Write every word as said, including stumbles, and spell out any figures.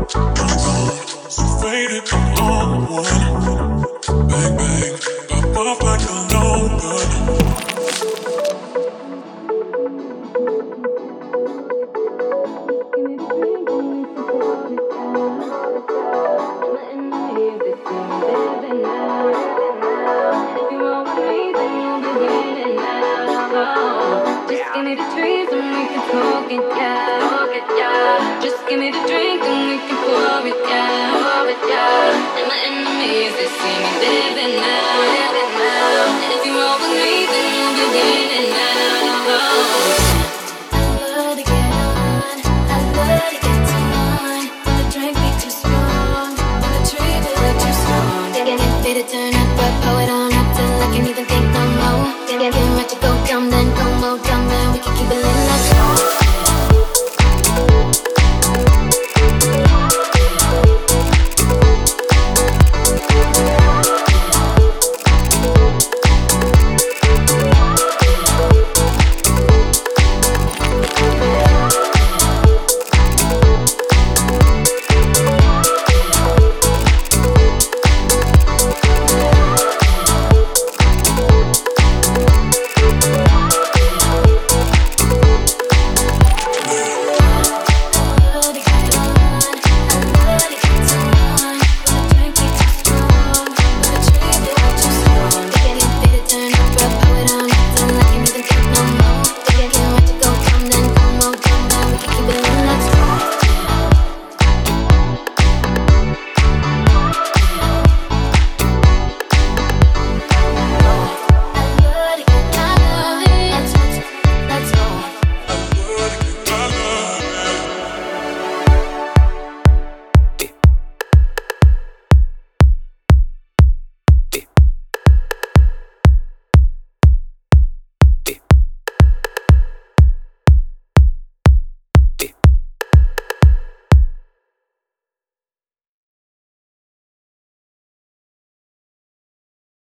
Faded, long one. Bang, bang, pop off like a long gun. Just give me the trees and we can smoke it, yeah, smoke it, yeah. Just give me the drink and we can pour it, yeah, pour it, yeah. And my enemies, they see me living now, living now. And if you roll with me, then you'll be winning now.